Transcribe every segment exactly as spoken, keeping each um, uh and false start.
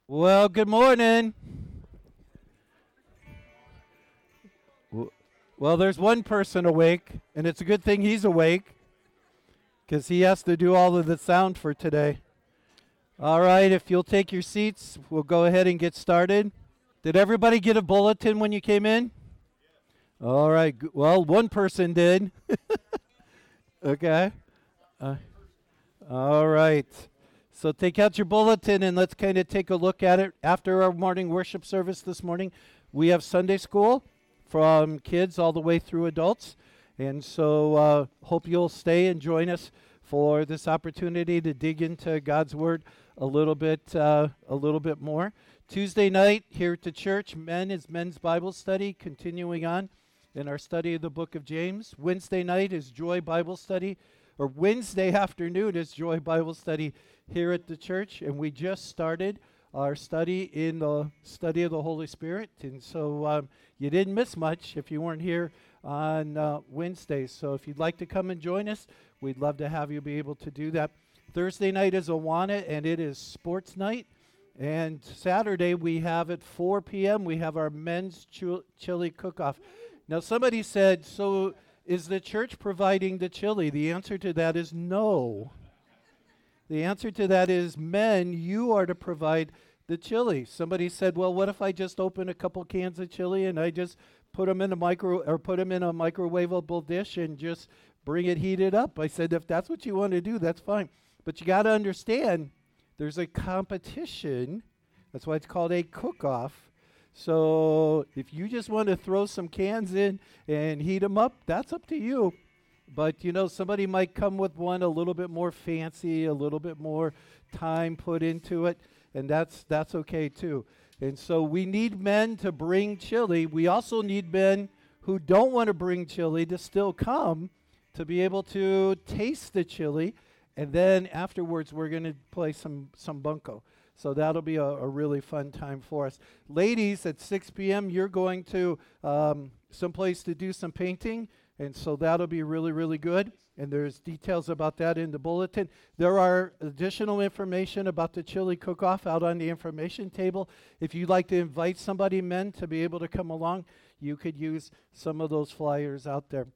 Well, good morning. W- Well, there's one person awake, and it's a good thing he's awake because he has to do all of the sound for today. All right, if you'll take your seats, we'll go ahead and get started. Did everybody get a bulletin when you came in? All right, g- well, one person did. Okay. Uh, all right. So take out your bulletin and let's kind of take a look at it. After our morning worship service this morning, we have Sunday school from kids all the way through adults. And so uh, hope you'll stay and join us for this opportunity to dig into God's Word a little bit, uh, a little bit more. Tuesday night here at the church, men is men's Bible study, continuing on in our study of the book of James. Wednesday night is Joy Bible study, or Wednesday afternoon is Joy Bible study here at the church, and we just started our study in the study of the Holy Spirit, and so um, you didn't miss much if you weren't here on uh, Wednesdays. So if you'd like to come and join us, we'd love to have you be able to do that. Thursday night is Awana, and it is sports night. And Saturday we have at four p.m. we have our men's chu- chili cook-off. Now somebody said, so is the church providing the chili? The answer to that is no. The answer to that is, men, you are to provide the chili. Somebody said, well, what if I just open a couple cans of chili and I just put them in a micro or put them in a microwavable dish and just bring it heated up? I said, if that's what you want to do, that's fine. But you got to understand, there's a competition. That's why it's called a cook-off. So if you just want to throw some cans in and heat them up, that's up to you. But, you know, somebody might come with one a little bit more fancy, a little bit more time put into it, and that's that's okay too. And so we need men to bring chili. We also need men who don't want to bring chili to still come to be able to taste the chili. And then afterwards, we're going to play some, some bunco. So that'll be a, a really fun time for us. Ladies, at six p.m., you're going to um, someplace to do some painting. And so that'll be really, really good. And there's details about that in the bulletin. There are additional information about the chili cook-off out on the information table. If you'd like to invite somebody, men, to be able to come along, you could use some of those flyers out there.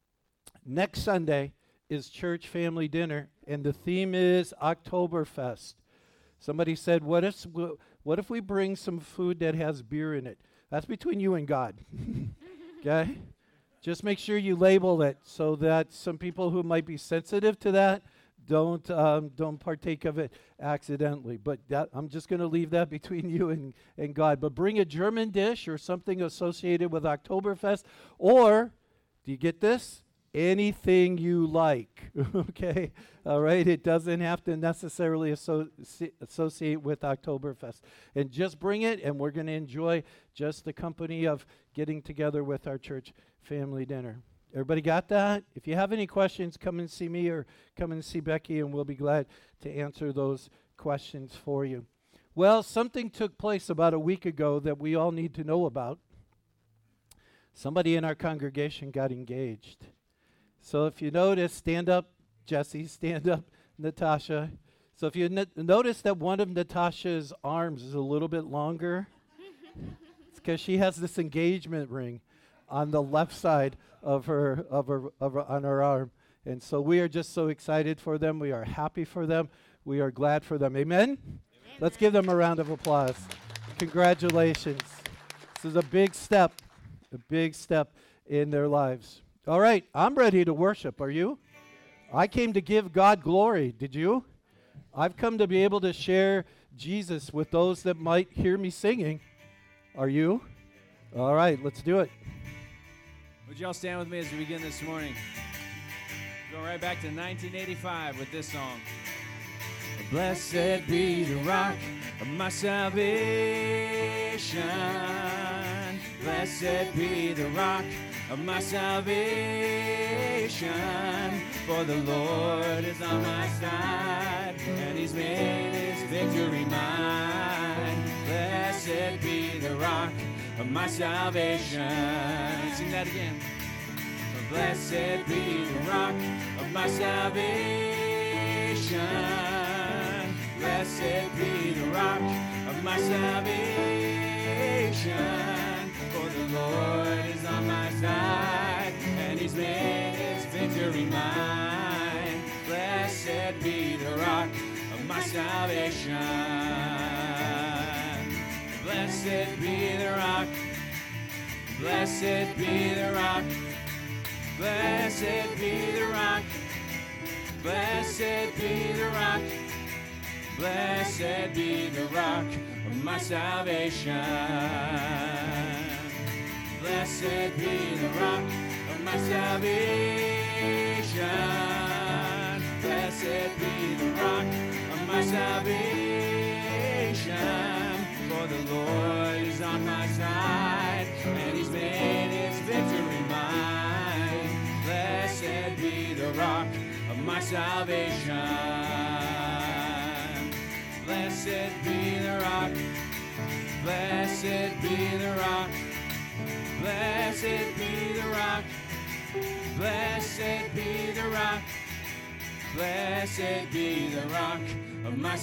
Next Sunday is church family dinner, and the theme is Oktoberfest. Somebody said, what if, what if we bring some food that has beer in it? That's between you and God. Okay? Just make sure you label it so that some people who might be sensitive to that don't um, don't partake of it accidentally. But that, I'm just going to leave that between you and, and God. But bring a German dish or something associated with Oktoberfest. Or, do you get this? Anything you like. Okay? All right? It doesn't have to necessarily asso- associate with Oktoberfest. And just bring it, and we're going to enjoy just the company of getting together with our church family dinner. Everybody got that? If you have any questions, come and see me or come and see Becky, and we'll be glad to answer those questions for you. Well, something took place about a week ago that we all need to know about. Somebody in our congregation got engaged. So if you notice, stand up, Jesse, stand up, Natasha. So if you n- notice that one of Natasha's arms is a little bit longer, it's because she has this engagement ring on the left side of her, of her, of her, on her arm. And so we are just so excited for them. We are happy for them. We are glad for them. Amen? Amen. Let's give them a round of applause. Congratulations. This is a big step, a big step in their lives. All right, I'm ready to worship. Are you? I came to give God glory. Did you? I've come to be able to share Jesus with those that might hear me singing. Are you? All right, let's do it. Would y'all stand with me as we begin this morning? Going right back to nineteen eighty-five with this song. Blessed be the rock of my salvation. Blessed be the rock of my salvation. For the Lord is on my side, and he's made his victory mine. Blessed be the rock of my salvation. Sing that again. Blessed be the rock of my salvation. Blessed be the rock of my my salvation. For the Lord is on my side, and he's made his victory mine. Blessed be the rock of my salvation. Blessed be the rock. Blessed be the rock. Blessed be the rock. Blessed be the rock. Blessed be the rock of my salvation. Blessed be the rock of my salvation. Blessed be the rock of my salvation. For the Lord is on my side, and he's made his victory mine. Blessed be the rock of my salvation. Blessed be the rock. Blessed be the rock. Blessed be the rock. Blessed be the rock. Blessed be the rock of my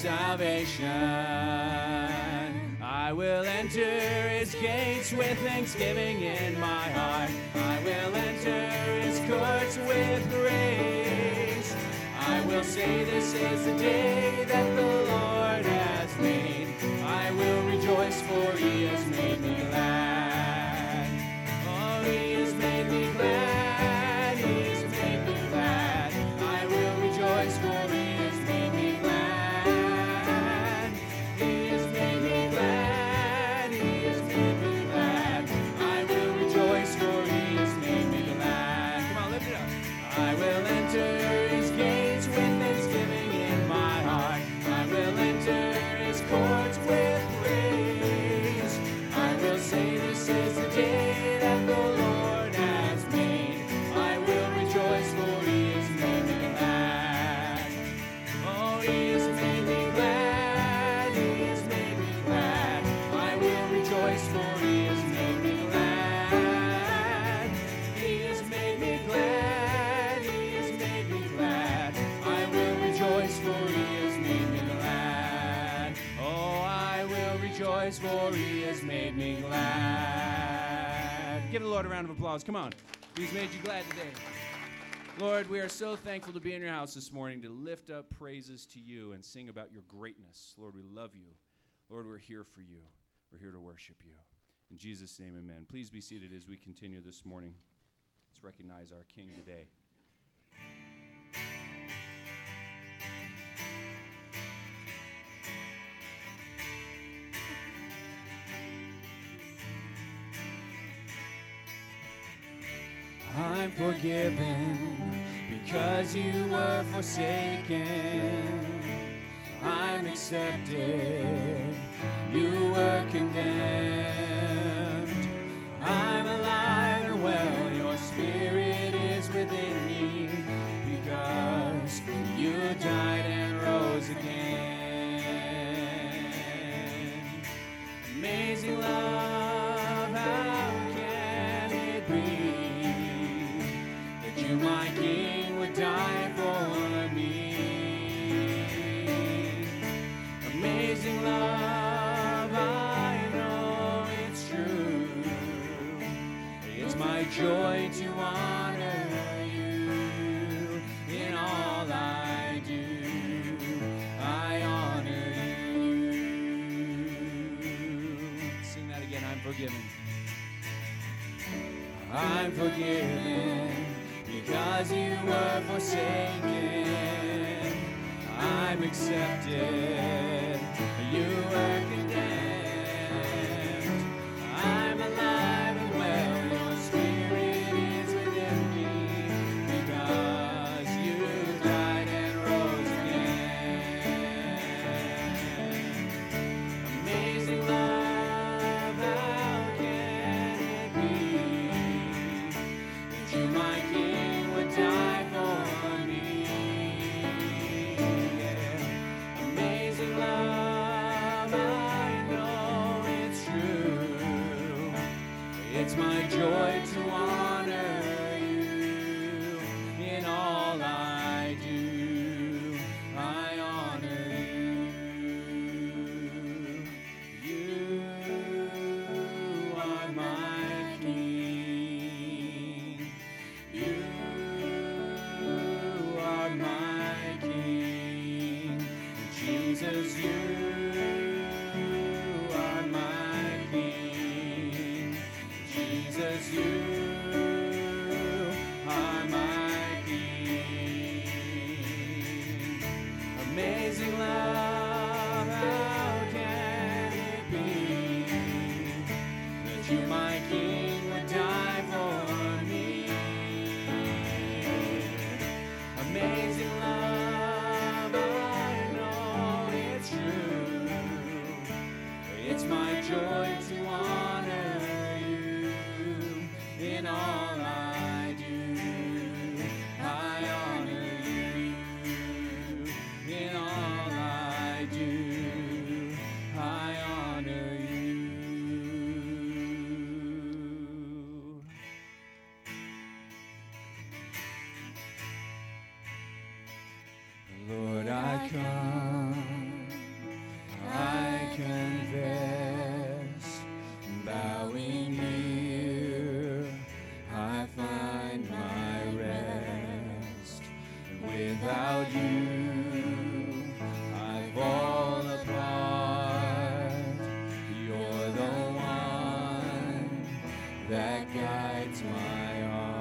salvation. I will enter his gates with thanksgiving in my heart. I will enter his courts with praise. I will say this is the day that the Lord has made. I will rejoice, for he has made me glad. Oh, he has made me glad. He has made me glad. I will rejoice, for he has made me glad. He has made me glad. He has made me glad. I will rejoice, for he has made me glad. Come on, lift it up. I will enter his gates with thanksgiving in my heart. I will enter his courts with praise. I will say this is the day that the Lord has made. I will rejoice, for he has made me glad. Oh, he has made me glad. He has made me glad. I will rejoice, for he has made me glad. He has made me glad. He has made me glad. I will rejoice, for he has made me glad. Oh, I will rejoice, for he has made me glad. Give the Lord a round of applause. Come on. He's made you glad today. Lord, we are so thankful to be in your house this morning to lift up praises to you and sing about your greatness. Lord, we love you. Lord, we're here for you. We're here to worship you. In Jesus' name, amen. Please be seated as we continue this morning. Let's recognize our King today. I'm forgiven because you were forsaken. I'm accepted. You were condemned. I'm alive and well. Your spirit is within me because you died and rose again. Amazing love, how can it be that you, my King, would die for me? Amazing love, I know it's true. It's my joy to honor you in all I do. I honor you. Sing that again. I'm forgiven. I'm forgiven because you were forsaken. I'm accepted. You were condemned. I'm alive and well. Your spirit is within me because you died and rose again. Amazing love, how can it be that you, my King, would die for me? Yeah. Amazing love, I know it's true. It's my joy to honor you in all I do. I honor you. confess, bowing here, I find my rest. Without you, I fall apart. You're the one that guides my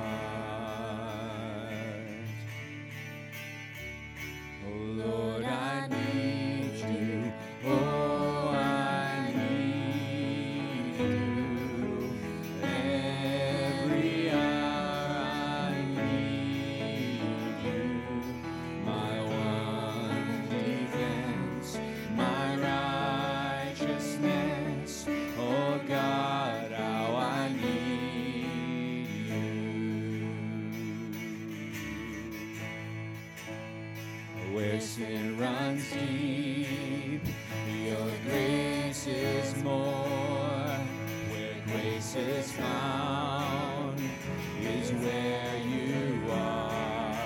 heart. Oh Lord, I need you. Oh, I need you. Every hour I need you. My one defense, my righteousness. Oh God, how I need you. Where sin runs deep, your grace is more. Where grace is found is where you are.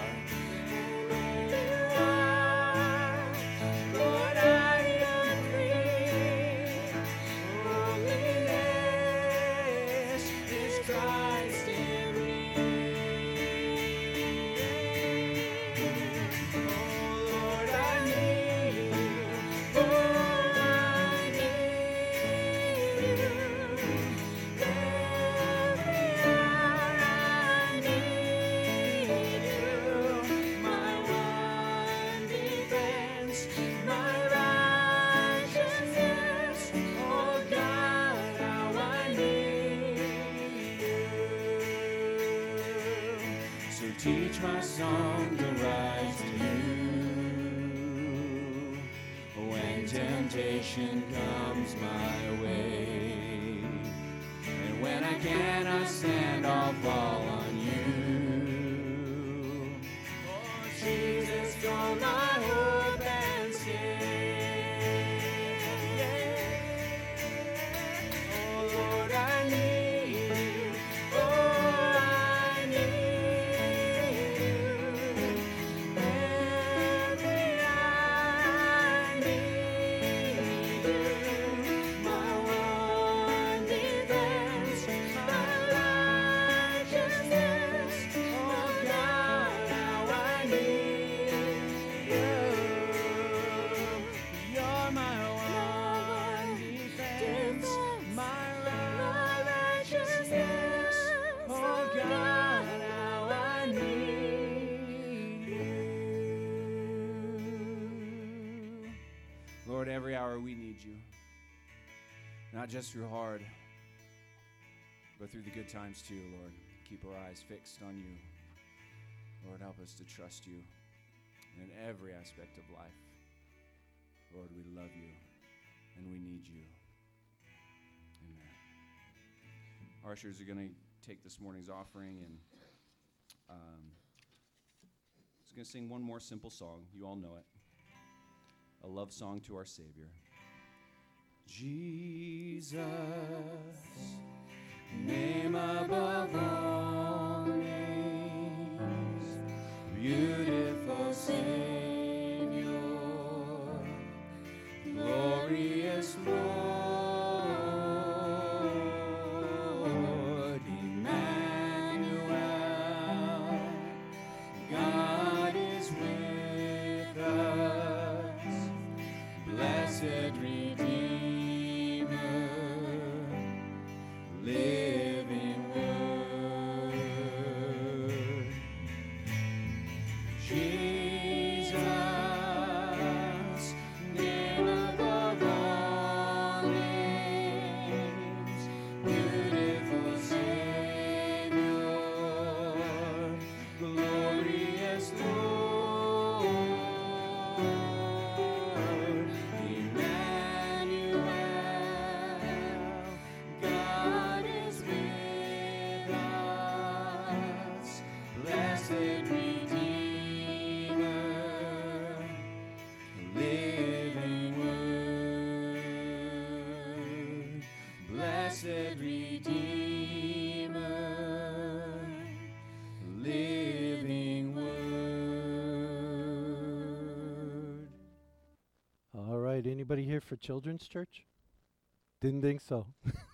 Lord, I am free. Holiness is Christ in me. Oh Lord, I need you. Oh, I need you. Every hour I need you. My one defense, my righteousness. Oh God, how I need you. So teach my song to rise to you when temptation comes my way. And when I cannot stand, I'll fall on you. Oh, Jesus, you're my hope and stay. Oh, Lord, I need you. Oh, I need you. Every hour I need you. My one defense, my righteousness. Oh God, how I need you. You're my one defense, my righteousness. Oh God, how I need you. Lord, every hour we need you. Not just through hard, but through the good times too, Lord. Keep our eyes fixed on you. Lord, help us to trust you in every aspect of life. Lord, we love you and we need you. Amen. Our ushers are going to take this morning's offering, and um, I was going to sing one more simple song. You all know it. A love song to our Savior. Jesus, name above all names, beautiful Savior, glorious Lord, Emmanuel, God is with us, blessed Redeemer, living Word. Jesus, name above all names, beautiful Savior, glorious Lord, Emmanuel, God is with us, blessed Redeemer, living Word, blessed Redeemer, living Word. All right, anybody Anybody here for children's church? Didn't think so.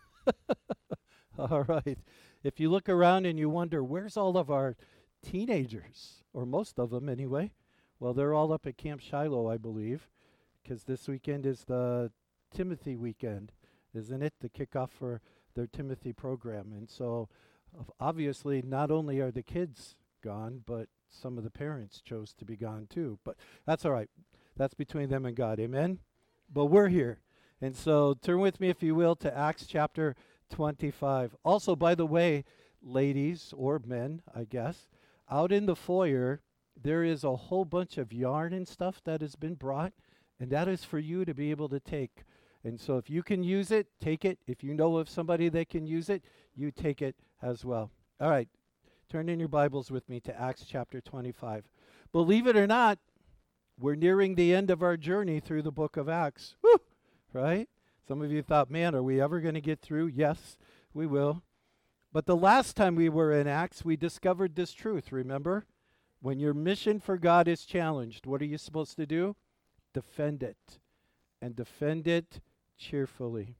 All right. If you look around and you wonder, where's all of our teenagers, or most of them anyway? Well, they're all up at Camp Shiloh, I believe, because this weekend is the Timothy weekend, isn't it? The kickoff for their Timothy program. And so of- obviously not only are the kids gone, but some of the parents chose to be gone too. But that's all right. That's between them and God. Amen? But we're here. And so turn with me, if you will, to Acts chapter twenty-five. Also, by the way, ladies or men, I guess, out in the foyer, there is a whole bunch of yarn and stuff that has been brought, and that is for you to be able to take. And so if you can use it, take it. If you know of somebody that can use it, you take it as well. All right, turn in your Bibles with me to Acts chapter twenty-five. Believe it or not, we're nearing the end of our journey through the book of Acts. Woo! Right? Some of you thought, man, are we ever going to get through? Yes, we will. But the last time we were in Acts, we discovered this truth, remember? When your mission for God is challenged, what are you supposed to do? Defend it. And defend it cheerfully.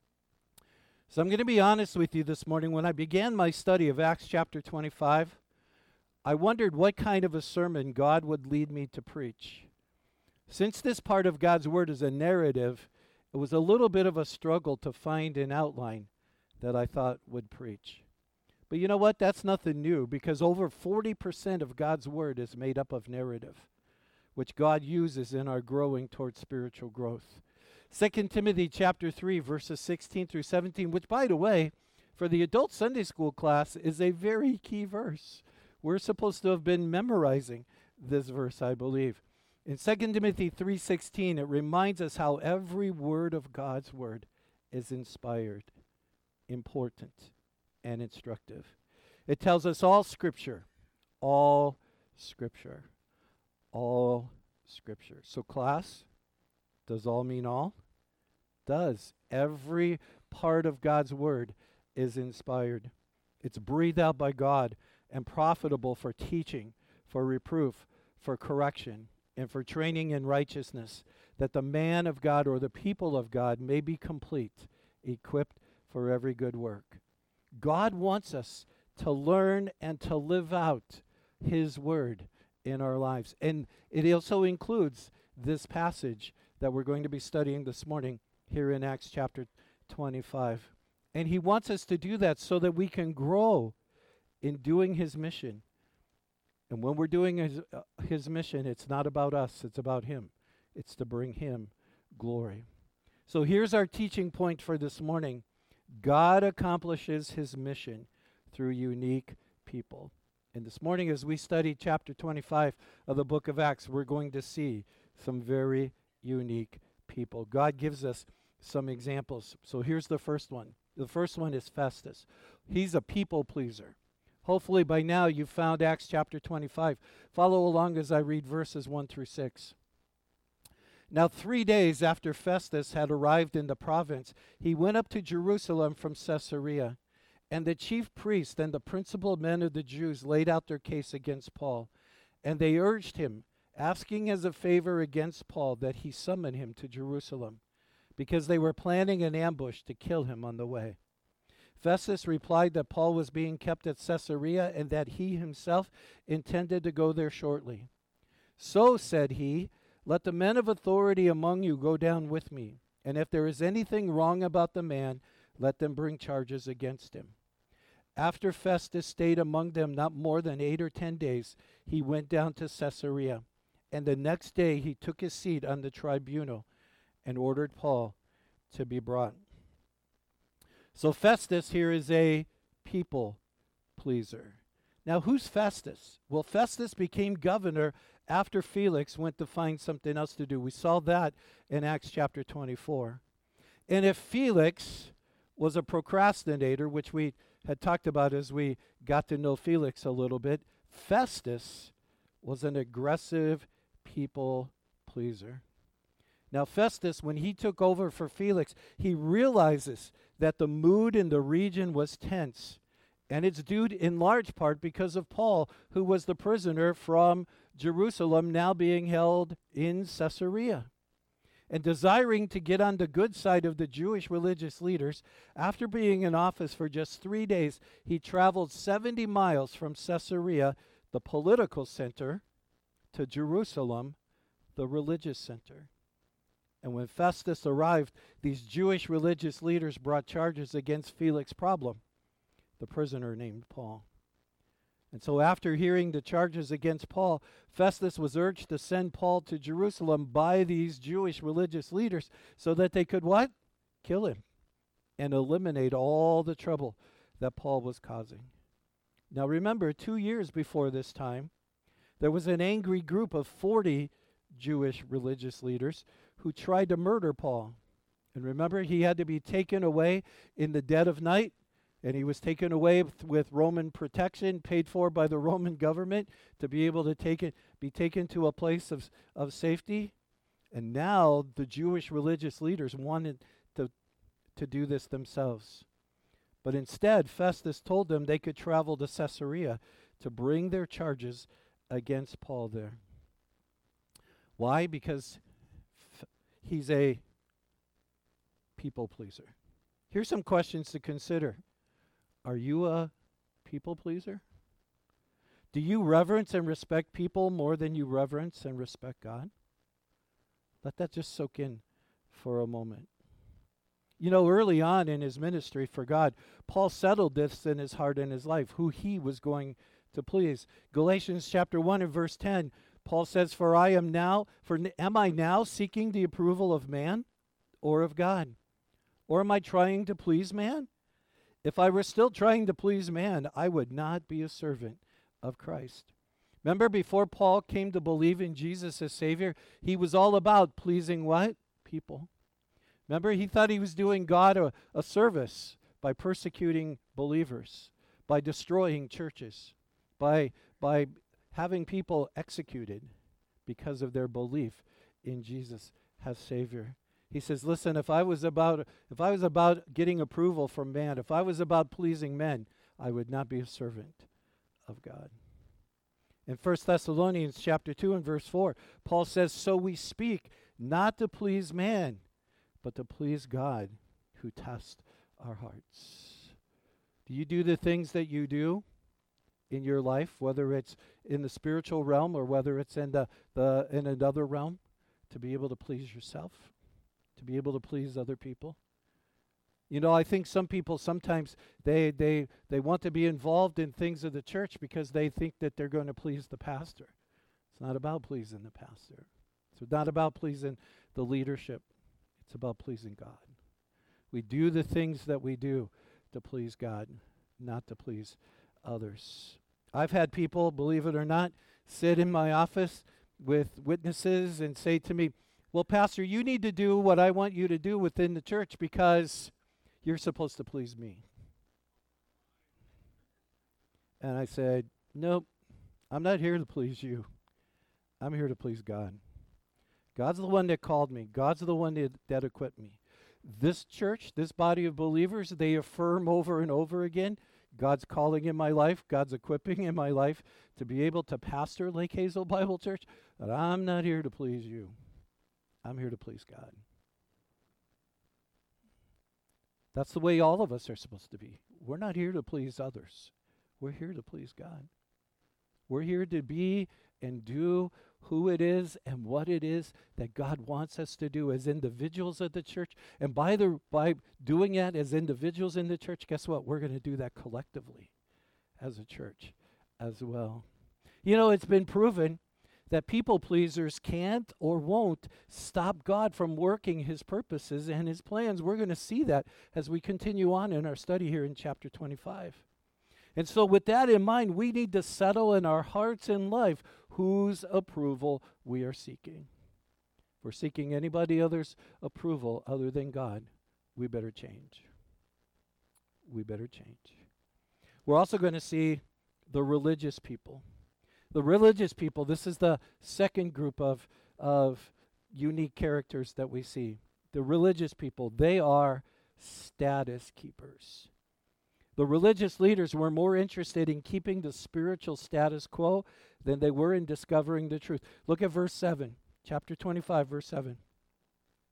So I'm going to be honest with you this morning. When I began my study of Acts chapter twenty-five, I wondered what kind of a sermon God would lead me to preach. Since this part of God's Word is a narrative, it was a little bit of a struggle to find an outline that I thought would preach. But you know what? That's nothing new, because over forty percent of God's Word is made up of narrative, which God uses in our growing towards spiritual growth. Second Timothy chapter three, verses sixteen through seventeen, which, by the way, for the adult Sunday school class is a very key verse. We're supposed to have been memorizing this verse, I believe. In Second Timothy three sixteen, it reminds us how every word of God's Word is inspired, important, and instructive. It tells us all Scripture, all Scripture, all Scripture. So class, does all mean all? Does. Every part of God's Word is inspired. It's breathed out by God and profitable for teaching, for reproof, for correction, and for training in righteousness, that the man of God or the people of God may be complete, equipped for every good work. God wants us to learn and to live out His Word in our lives. And it also includes this passage that we're going to be studying this morning here in Acts chapter twenty-five. And He wants us to do that so that we can grow in doing His mission. And when we're doing his, uh, his mission, it's not about us, it's about Him. It's to bring Him glory. So here's our teaching point for this morning. God accomplishes His mission through unique people. And this morning, as we study chapter twenty-five of the book of Acts, we're going to see some very unique people. God gives us some examples. So here's the first one. The first one is Festus. He's a people pleaser. Hopefully by now you've found Acts chapter twenty-five. Follow along as I read verses one through six. Now three days after Festus had arrived in the province, he went up to Jerusalem from Caesarea. And the chief priest and the principal men of the Jews laid out their case against Paul. And they urged him, asking as a favor against Paul that he summon him to Jerusalem, because they were planning an ambush to kill him on the way. Festus replied that Paul was being kept at Caesarea and that he himself intended to go there shortly. So, said he, let the men of authority among you go down with me, and if there is anything wrong about the man, let them bring charges against him. After Festus stayed among them not more than eight or ten days, he went down to Caesarea, and the next day he took his seat on the tribunal and ordered Paul to be brought. So Festus here is a people pleaser. Now, who's Festus? Well, Festus became governor after Felix went to find something else to do. We saw that in Acts chapter twenty-four. And if Felix was a procrastinator, which we had talked about as we got to know Felix a little bit, Festus was an aggressive people pleaser. Now, Festus, when he took over for Felix, he realizes that the mood in the region was tense. And it's due in large part because of Paul, who was the prisoner from Jerusalem, now being held in Caesarea. And desiring to get on the good side of the Jewish religious leaders, after being in office for just three days, he traveled seventy miles from Caesarea, the political center, to Jerusalem, the religious center. And when Festus arrived, these Jewish religious leaders brought charges against Felix Problem, the prisoner named Paul. And so after hearing the charges against Paul, Festus was urged to send Paul to Jerusalem by these Jewish religious leaders so that they could what? Kill him and eliminate all the trouble that Paul was causing. Now remember, two years before this time, there was an angry group of forty Jewish religious leaders who tried to murder Paul. And remember, he had to be taken away in the dead of night. And he was taken away with, with Roman protection, paid for by the Roman government, to be able to take it, be taken to a place of, of safety. And now the Jewish religious leaders wanted to, to do this themselves. But instead, Festus told them they could travel to Caesarea to bring their charges against Paul there. Why? Because f- he's a people pleaser. Here's some questions to consider. Are you a people pleaser? Do you reverence and respect people more than you reverence and respect God? Let that just soak in for a moment. You know, early on in his ministry for God, Paul settled this in his heart and his life, who he was going to please. Galatians chapter one and verse ten, Paul says, For I am now, for n- am I now seeking the approval of man or of God? Or am I trying to please man? If I were still trying to please man, I would not be a servant of Christ. Remember, before Paul came to believe in Jesus as Savior, he was all about pleasing what? People. Remember, he thought he was doing God a, a service by persecuting believers, by destroying churches, by, by having people executed because of their belief in Jesus as Savior. He says, listen, if I was about if I was about getting approval from man, if I was about pleasing men, I would not be a servant of God. In First Thessalonians chapter two and verse four, Paul says, So we speak not to please man, but to please God who tests our hearts. Do you do the things that you do in your life, whether it's in the spiritual realm or whether it's in the, the in another realm, to be able to please yourself? To be able to please other people. You know, I think some people sometimes they they they want to be involved in things of the church because they think that they're going to please the pastor. It's not about pleasing the pastor. It's not about pleasing the leadership. It's about pleasing God. We do the things that we do to please God, not to please others. I've had people, believe it or not, sit in my office with witnesses and say to me, well, Pastor, you need to do what I want you to do within the church because you're supposed to please me. And I said, nope, I'm not here to please you. I'm here to please God. God's the one that called me. God's the one that, that equipped me. This church, this body of believers, they affirm over and over again God's calling in my life, God's equipping in my life to be able to pastor Lake Hazel Bible Church, but I'm not here to please you. I'm here to please God. That's the way all of us are supposed to be. We're not here to please others. We're here to please God. We're here to be and do who it is and what it is that God wants us to do as individuals of the church. And by the by doing that as individuals in the church, guess what? We're going to do that collectively as a church as well. You know, it's been proven that people pleasers can't or won't stop God from working his purposes and his plans. We're going to see that as we continue on in our study here in chapter twenty-five. And so with that in mind, we need to settle in our hearts and life whose approval we are seeking. If we're seeking anybody else's approval other than God, we better change. We better change. We're also going to see the religious people. The religious people, this is the second group of, of unique characters that we see. The religious people, they are status keepers. The religious leaders were more interested in keeping the spiritual status quo than they were in discovering the truth. Look at verse seven, chapter twenty-five, verse seven.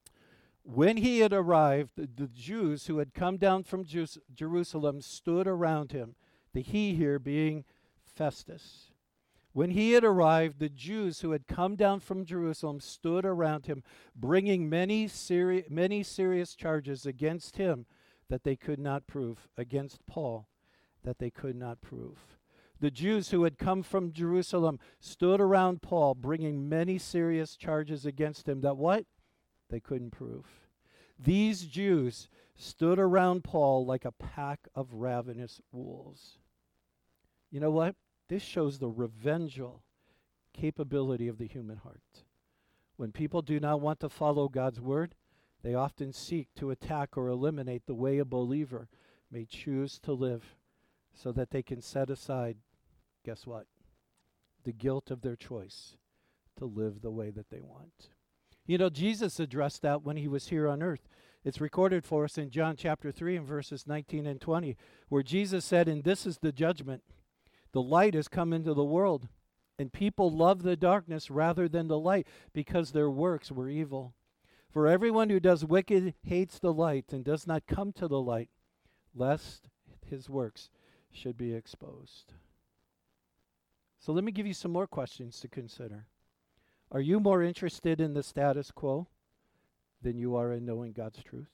When he had arrived, the, the Jews who had come down from Jus- Jerusalem stood around him, the he here being Festus. When he had arrived, the Jews who had come down from Jerusalem stood around him, bringing many, seri- many serious charges against him that they could not prove, against Paul that they could not prove. The Jews who had come from Jerusalem stood around Paul, bringing many serious charges against him that what? They couldn't prove. These Jews stood around Paul like a pack of ravenous wolves. You know what? This shows the revengeful capability of the human heart. When people do not want to follow God's word, they often seek to attack or eliminate the way a believer may choose to live so that they can set aside, guess what? The guilt of their choice to live the way that they want. You know, Jesus addressed that when he was here on earth. It's recorded for us in John chapter three and verses nineteen and twenty, where Jesus said, "And this is the judgment. The light has come into the world, and people love the darkness rather than the light because their works were evil. For everyone who does wicked hates the light and does not come to the light, lest his works should be exposed." So let me give you some more questions to consider. Are you more interested in the status quo than you are in knowing God's truth?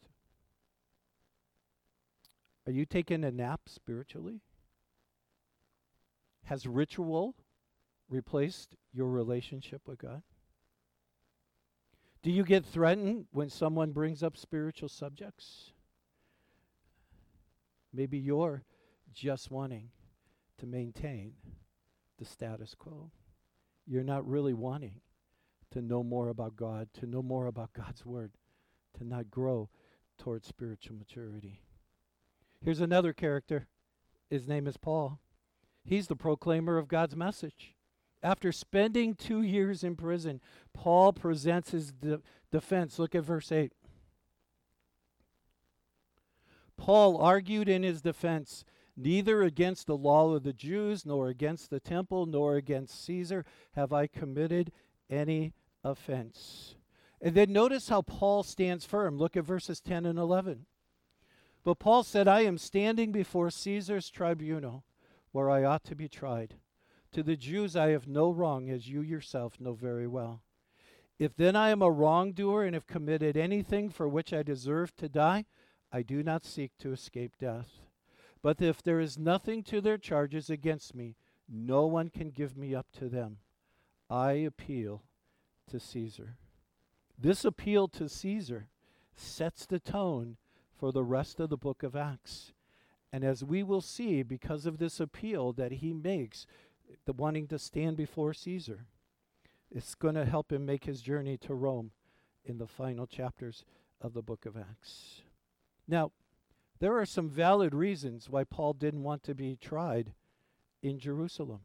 Are you taking a nap spiritually? Has ritual replaced your relationship with God? Do you get threatened when someone brings up spiritual subjects? Maybe you're just wanting to maintain the status quo. You're not really wanting to know more about God, to know more about God's word, to not grow towards spiritual maturity. Here's another character. His name is Paul. He's the proclaimer of God's message. After spending two years in prison, Paul presents his de- defense. Look at verse eight. Paul argued in his defense, "Neither against the law of the Jews, nor against the temple, nor against Caesar have I committed any offense." And then notice how Paul stands firm. Look at verses ten and eleven. But Paul said, "I am standing before Caesar's tribunal, where I ought to be tried. To the Jews I have no wrong, as you yourself know very well. If then I am a wrongdoer and have committed anything for which I deserve to die, I do not seek to escape death. But if there is nothing to their charges against me, no one can give me up to them. I appeal to Caesar." This appeal to Caesar sets the tone for the rest of the book of Acts. And as we will see, because of this appeal that he makes, the wanting to stand before Caesar, it's going to help him make his journey to Rome in the final chapters of the book of Acts. Now, there are some valid reasons why Paul didn't want to be tried in Jerusalem.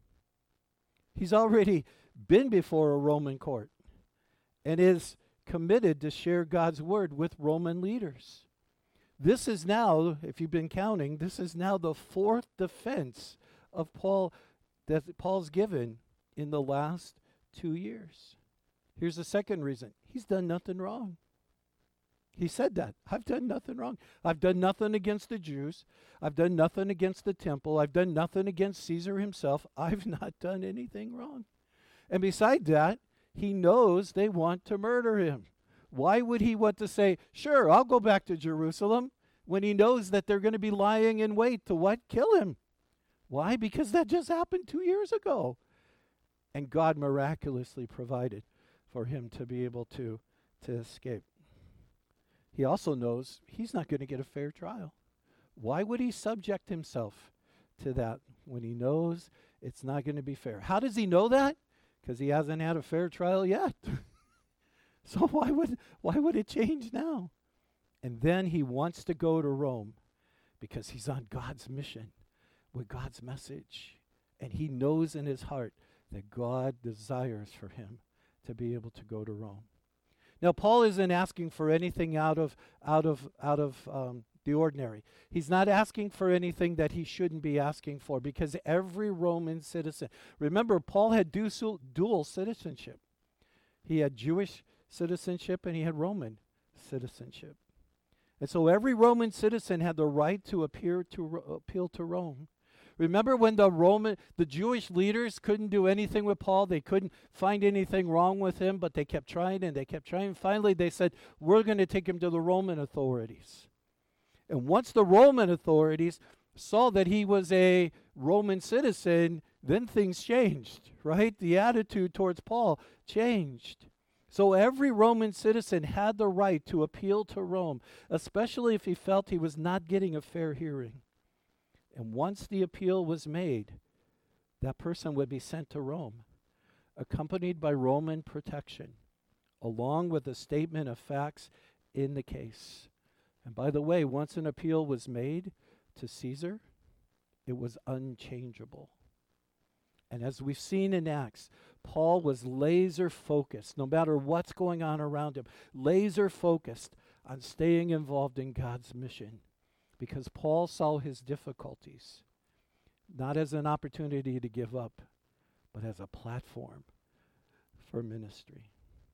He's already been before a Roman court and is committed to share God's word with Roman leaders. This is now, if you've been counting, this is now the fourth defense of Paul that Paul's given in the last two years. Here's the second reason. He's done nothing wrong. He said that. I've done nothing wrong. I've done nothing against the Jews. I've done nothing against the temple. I've done nothing against Caesar himself. I've not done anything wrong. And beside that, he knows they want to murder him. Why would he want to say, "Sure, I'll go back to Jerusalem," when he knows that they're going to be lying in wait to what? Kill him. Why? Because that just happened two years ago. And God miraculously provided for him to be able to, to escape. He also knows he's not going to get a fair trial. Why would he subject himself to that when he knows it's not going to be fair? How does he know that? Because he hasn't had a fair trial yet. So why would why would it change now? And then he wants to go to Rome because he's on God's mission with God's message. And he knows in his heart that God desires for him to be able to go to Rome. Now, Paul isn't asking for anything out of out of out of um, the ordinary. He's not asking for anything that he shouldn't be asking for, because every Roman citizen, remember, Paul had dual, dual citizenship. He had Jewish citizenship and he had Roman citizenship. And so every Roman citizen had the right to appear to Ro- appeal to Rome. Remember when the Roman, the Jewish leaders couldn't do anything with Paul? They couldn't find anything wrong with him, but they kept trying and they kept trying. Finally, they said, we're going to take him to the Roman authorities. And once the Roman authorities saw that he was a Roman citizen, then things changed, right? The attitude towards Paul changed. So every Roman citizen had the right to appeal to Rome, especially if he felt he was not getting a fair hearing. And once the appeal was made, that person would be sent to Rome, accompanied by Roman protection, along with a statement of facts in the case. And by the way, once an appeal was made to Caesar, it was unchangeable. And as we've seen in Acts, Paul was laser focused, no matter what's going on around him, laser focused on staying involved in God's mission. Because Paul saw his difficulties not as an opportunity to give up, but as a platform for ministry.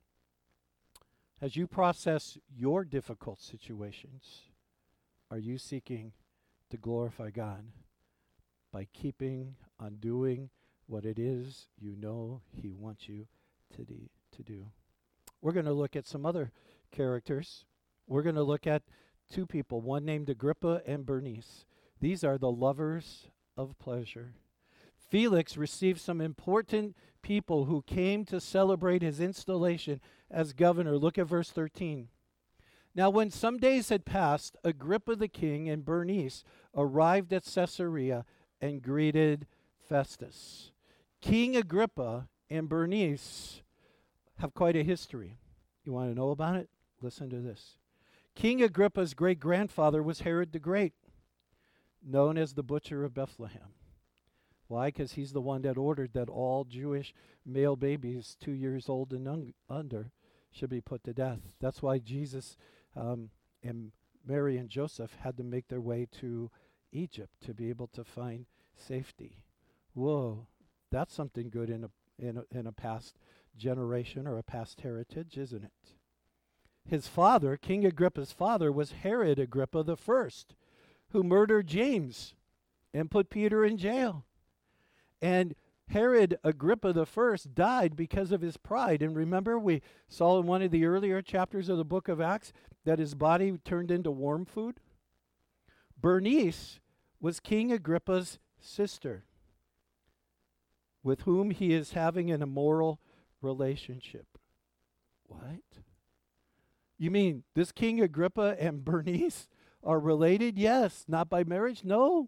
As you process your difficult situations, are you seeking to glorify God by keeping on doing what it is you know He wants you to, de- to do? We're going to look at some other characters. We're going to look at two people, one named Agrippa and Bernice. These are the lovers of pleasure. Felix received some important people who came to celebrate his installation as governor. Look at verse thirteen. Now when some days had passed, Agrippa the king and Bernice arrived at Caesarea and greeted Festus. King Agrippa and Bernice have quite a history. You want to know about it? Listen to this. King Agrippa's great-grandfather was Herod the Great, known as the Butcher of Bethlehem. Why? Because he's the one that ordered that all Jewish male babies two years old and un- under should be put to death. That's why Jesus um, and Mary and Joseph had to make their way to Egypt to be able to find safety. Whoa, that's something good in a in a, in a past generation or a past heritage, isn't it? His father, King Agrippa's father, was Herod Agrippa the First, who murdered James and put Peter in jail. And Herod Agrippa the First died because of his pride. And remember, we saw in one of the earlier chapters of the book of Acts that his body turned into worm food. Bernice was King Agrippa's sister, with whom he is having an immoral relationship. What? You mean this King Agrippa and Bernice are related? Yes. Not by marriage? No.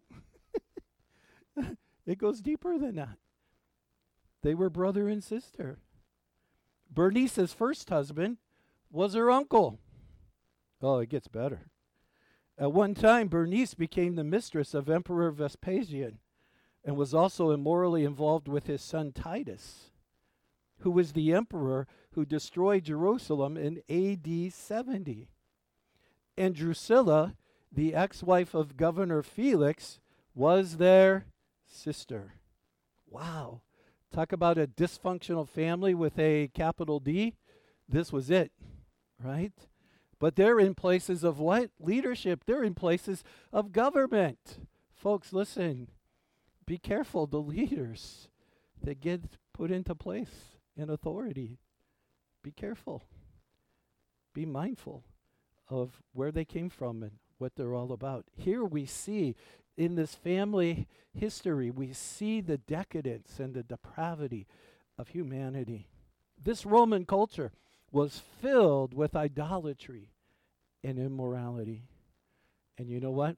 It goes deeper than that. They were brother and sister. Bernice's first husband was her uncle. Oh, it gets better. At one time, Bernice became the mistress of Emperor Vespasian and was also immorally involved with his son Titus, who was the emperor who destroyed Jerusalem in A D seventy. And Drusilla, the ex-wife of Governor Felix, was their sister. Wow. Talk about a dysfunctional family with a capital D. This was it, right? But they're in places of what? Leadership. They're in places of government. Folks, listen. Be careful, the leaders that get put into place in authority. Be careful. Be mindful of where they came from and what they're all about. Here we see in this family history, we see the decadence and the depravity of humanity. This Roman culture was filled with idolatry and immorality. And you know what?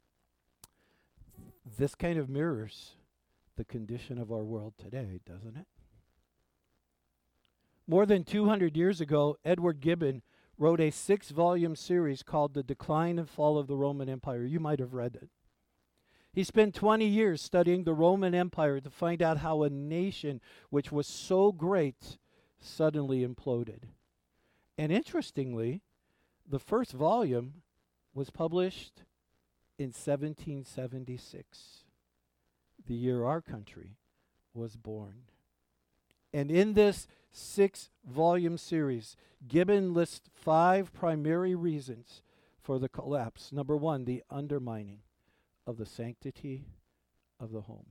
This kind of mirrors the condition of our world today, doesn't it? More than two hundred years ago, Edward Gibbon wrote a six-volume series called The Decline and Fall of the Roman Empire. You might have read it. He spent twenty years studying the Roman Empire to find out how a nation which was so great suddenly imploded. And interestingly, the first volume was published in seventeen seventy-six, the year our country was born. And in this six-volume series, Gibbon lists five primary reasons for the collapse. Number one, the undermining of the sanctity of the home.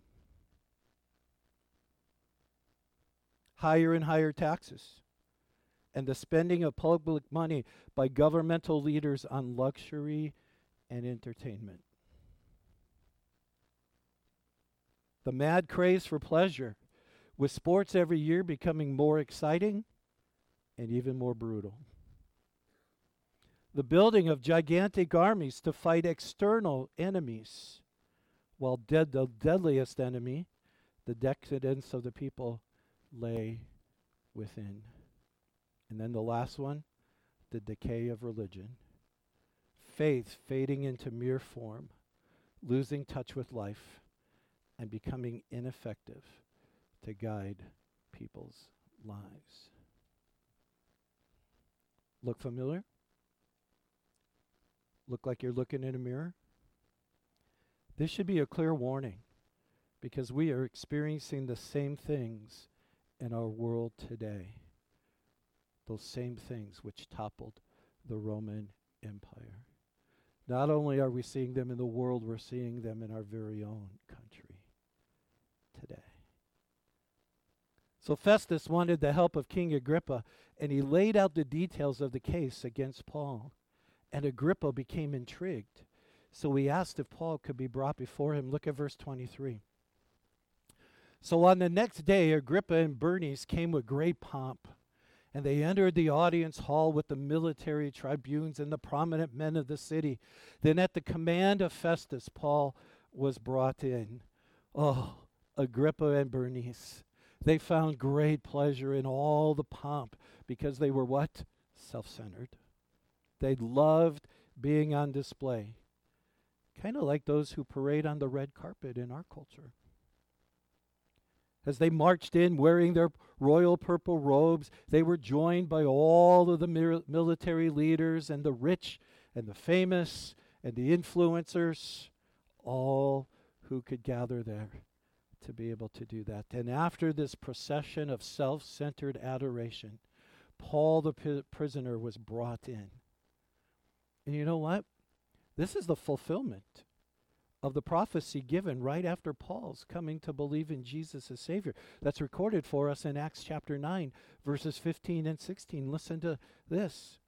Higher and higher taxes, and the spending of public money by governmental leaders on luxury and entertainment. The mad craze for pleasure, with sports every year becoming more exciting and even more brutal. The building of gigantic armies to fight external enemies, while dead the deadliest enemy, the decadence of the people, lay within. And then the last one, the decay of religion. Faith fading into mere form, losing touch with life, and becoming ineffective to guide people's lives. Look familiar? Look like you're looking in a mirror? This should be a clear warning, because we are experiencing the same things in our world today. Those same things which toppled the Roman Empire. Not only are we seeing them in the world, we're seeing them in our very own country today. So Festus wanted the help of King Agrippa, and he laid out the details of the case against Paul. And Agrippa became intrigued. So he asked if Paul could be brought before him. Look at verse twenty-three. So on the next day, Agrippa and Bernice came with great pomp, and they entered the audience hall with the military tribunes and the prominent men of the city. Then at the command of Festus, Paul was brought in. Oh, Agrippa and Bernice. They found great pleasure in all the pomp because they were what? Self-centered. They loved being on display. Kind of like those who parade on the red carpet in our culture. As they marched in wearing their royal purple robes, they were joined by all of the mir- military leaders and the rich and the famous and the influencers, all who could gather there to be able to do that. And after this procession of self-centered adoration, Paul the p- prisoner was brought in. And you know what? This is the fulfillment of the prophecy given right after Paul's coming to believe in Jesus as Savior. That's recorded for us in Acts chapter nine, verses fifteen and sixteen. Listen to this.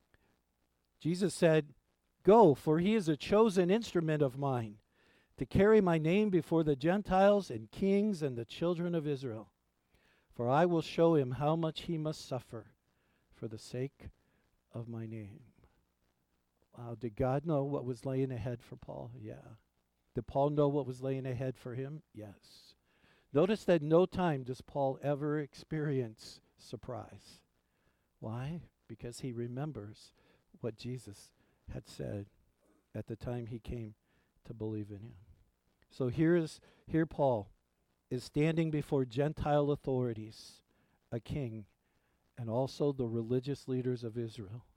Jesus said, "Go, for he is a chosen instrument of mine, to carry my name before the Gentiles and kings and the children of Israel. For I will show him how much he must suffer for the sake of my name." Wow, did God know what was laying ahead for Paul? Yeah. Did Paul know what was laying ahead for him? Yes. Notice that no time does Paul ever experience surprise. Why? Because he remembers what Jesus had said at the time he came to believe in him. So here's here Paul is standing before Gentile authorities, a king, and also the religious leaders of Israel.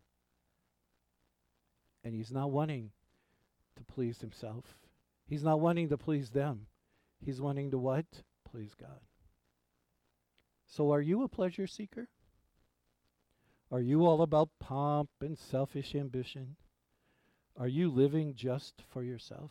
And he's not wanting to please himself. He's not wanting to please them. He's wanting to what? Please God. So are you a pleasure seeker? Are you all about pomp and selfish ambition? Are you living just for yourself?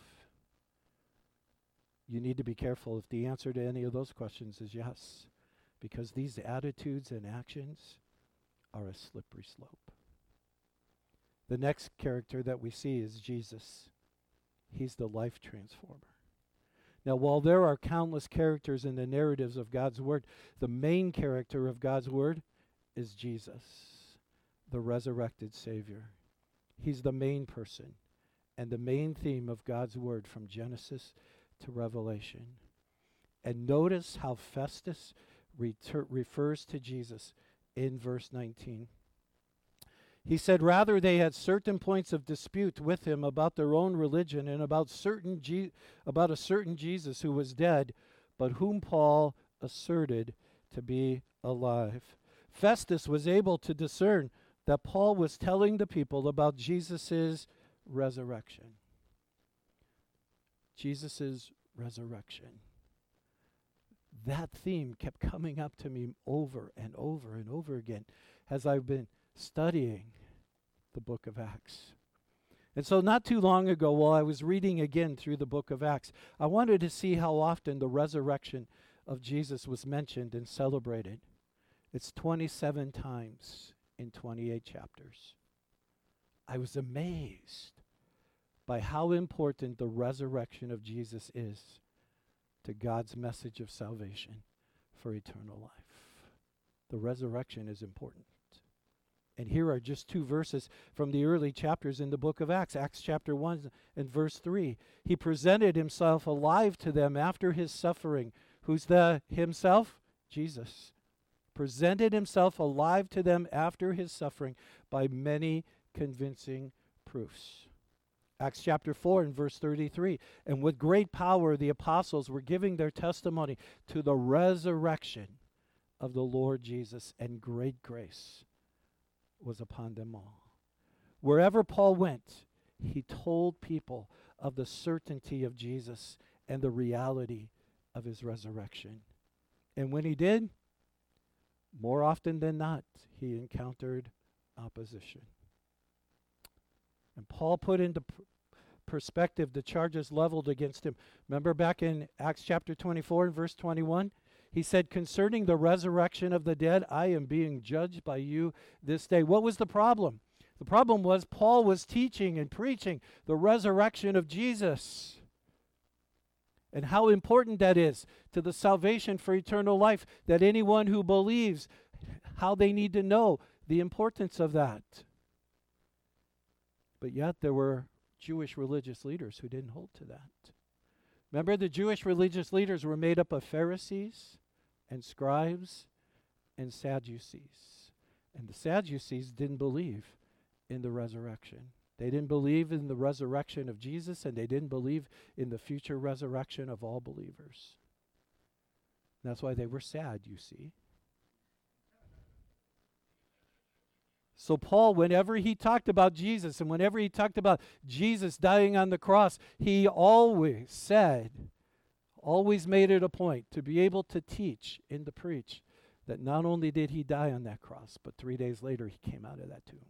You need to be careful if the answer to any of those questions is yes, because these attitudes and actions are a slippery slope. The next character that we see is Jesus. He's the life transformer. Now, while there are countless characters in the narratives of God's Word, the main character of God's Word is Jesus, the resurrected Savior. He's the main person and the main theme of God's Word from Genesis to Revelation. And notice how Festus reter- refers to Jesus in verse nineteen. He said, rather they had certain points of dispute with him about their own religion and about certain Je- about a certain Jesus who was dead, but whom Paul asserted to be alive. Festus was able to discern that Paul was telling the people about Jesus' resurrection. Jesus' resurrection. that theme kept coming up to me over and over and over again as I've been studying the book of Acts. And so not too long ago, while I was reading again through the book of Acts, I wanted to see how often the resurrection of Jesus was mentioned and celebrated. It's twenty-seven times in twenty-eight chapters. I was amazed by how important the resurrection of Jesus is to God's message of salvation for eternal life. The resurrection is important. And here are just two verses from the early chapters in the book of Acts. Acts chapter one and verse three. He presented himself alive to them after his suffering. Who's the himself? Jesus. Presented himself alive to them after his suffering by many convincing proofs. Acts chapter four and verse thirty-three. And with great power the apostles were giving their testimony to the resurrection of the Lord Jesus, and great grace was upon them all. Wherever Paul went, he told people of the certainty of Jesus and the reality of his resurrection. And when he did, more often than not, he encountered opposition. And Paul put into pr- perspective the charges leveled against him. Remember back in Acts chapter twenty-four and verse twenty-one? He said, concerning the resurrection of the dead, I am being judged by you this day. What was the problem? The problem was Paul was teaching and preaching the resurrection of Jesus, and how important that is to the salvation for eternal life, that anyone who believes, how they need to know the importance of that. But yet there were Jewish religious leaders who didn't hold to that. Remember, the Jewish religious leaders were made up of Pharisees and scribes and Sadducees. And the Sadducees didn't believe in the resurrection. They didn't believe in the resurrection of Jesus, and they didn't believe in the future resurrection of all believers. That's why they were sad, you see. So Paul, whenever he talked about Jesus and whenever he talked about Jesus dying on the cross, he always said, always made it a point to be able to teach and to preach that not only did he die on that cross, but three days later he came out of that tomb.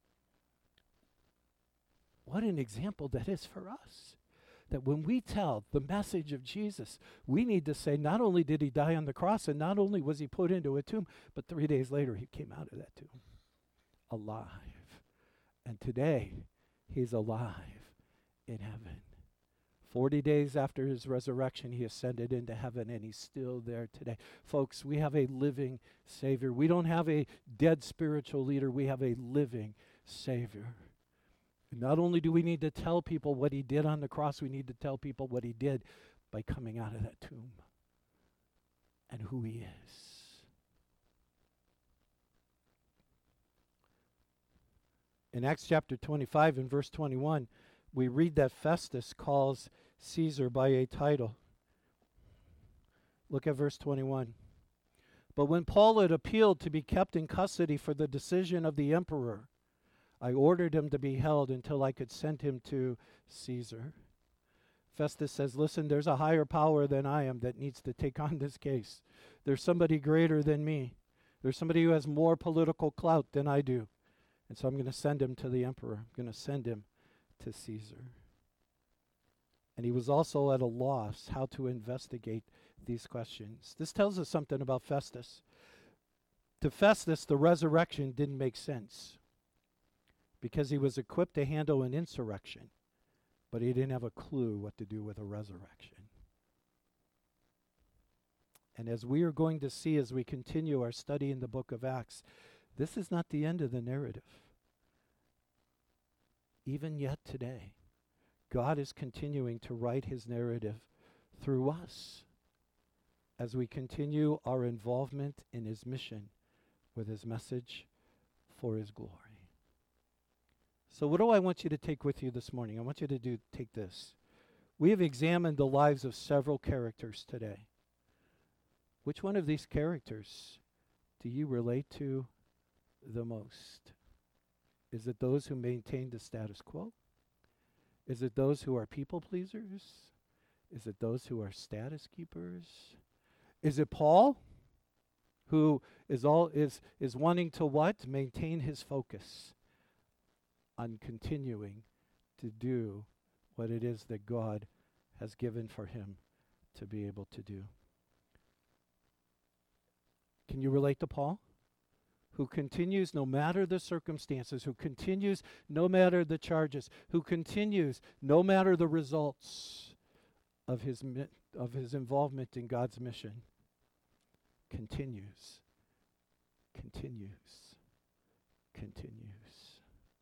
What an example that is for us. That when we tell the message of Jesus, we need to say not only did he die on the cross and not only was he put into a tomb, but three days later he came out of that tomb alive. And today he's alive in heaven. Forty days after his resurrection, he ascended into heaven, and he's still there today. Folks, we have a living Savior. We don't have a dead spiritual leader. We have a living Savior. And not only do we need to tell people what he did on the cross, we need to tell people what he did by coming out of that tomb and who he is. In Acts chapter twenty-five and verse twenty-one, we read that Festus calls Caesar by a title. Look at verse twenty-one. But when Paul had appealed to be kept in custody for the decision of the emperor, I ordered him to be held until I could send him to Caesar. Festus says, listen, there's a higher power than I am that needs to take on this case. There's somebody greater than me. There's somebody who has more political clout than I do. And so I'm going to send him to the emperor. I'm going to send him to Caesar. And he was also at a loss how to investigate these questions. This tells us something about Festus. To Festus, the resurrection didn't make sense because he was equipped to handle an insurrection, but he didn't have a clue what to do with a resurrection. And as we are going to see as we continue our study in the book of Acts, this is not the end of the narrative. Even yet today, God is continuing to write his narrative through us as we continue our involvement in his mission with his message for his glory. So what do I want you to take with you this morning? I want you to do take this. We have examined the lives of several characters today. Which one of these characters do you relate to the most? Is it those who maintain the status quo? Is it those who are people pleasers? Is it those who are status keepers? Is it Paul, who is all is is wanting to what? Maintain his focus on continuing to do what it is that God has given for him to be able to do. Can you relate to Paul? Who continues no matter the circumstances, who continues no matter the charges, who continues no matter the results of his mi- of his involvement in God's mission. Continues, continues, continues.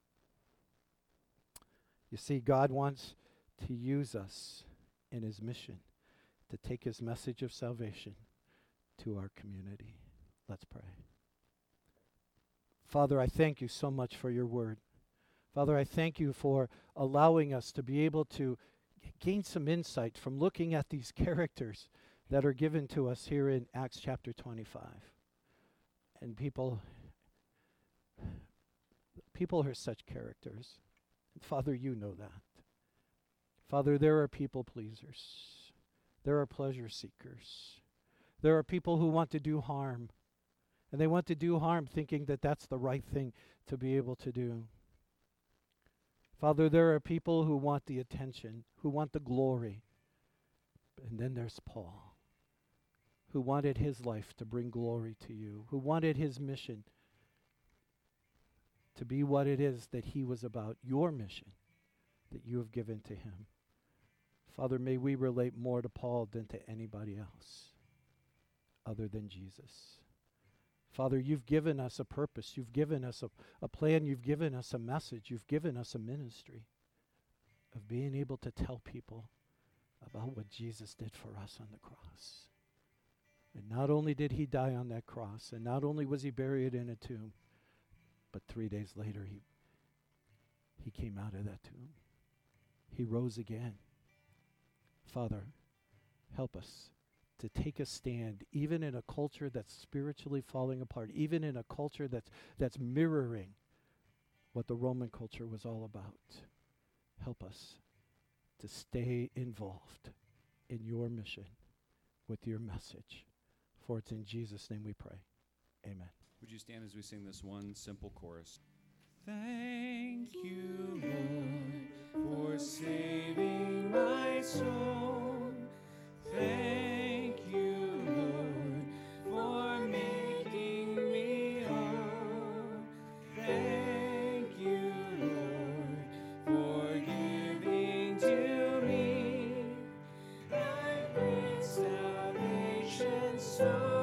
You see, God wants to use us in his mission to take his message of salvation to our community. Let's pray. Father, I thank you so much for your word. Father, I thank you for allowing us to be able to gain some insight from looking at these characters that are given to us here in Acts chapter twenty-five. And people, people are such characters. And Father, you know that. Father, there are people pleasers. There are pleasure seekers. There are people who want to do harm. And they want to do harm thinking that that's the right thing to be able to do. Father, there are people who want the attention, who want the glory. And then there's Paul, who wanted his life to bring glory to you, who wanted his mission to be what it is that he was about, your mission that you have given to him. Father, may we relate more to Paul than to anybody else other than Jesus. Father, you've given us a purpose. You've given us a, a plan. You've given us a message. You've given us a ministry of being able to tell people about what Jesus did for us on the cross. And not only did he die on that cross, and not only was he buried in a tomb, but three days later he, he came out of that tomb. He rose again. Father, help us to take a stand, even in a culture that's spiritually falling apart, even in a culture that's that's mirroring what the Roman culture was all about. Help us to stay involved in your mission with your message. For it's in Jesus' name we pray. Amen. Would you stand as we sing this one simple chorus? Thank you, Lord, for saving my soul. Thank you, Lord, for making me whole. Thank you, Lord, for giving to me thy great salvation. So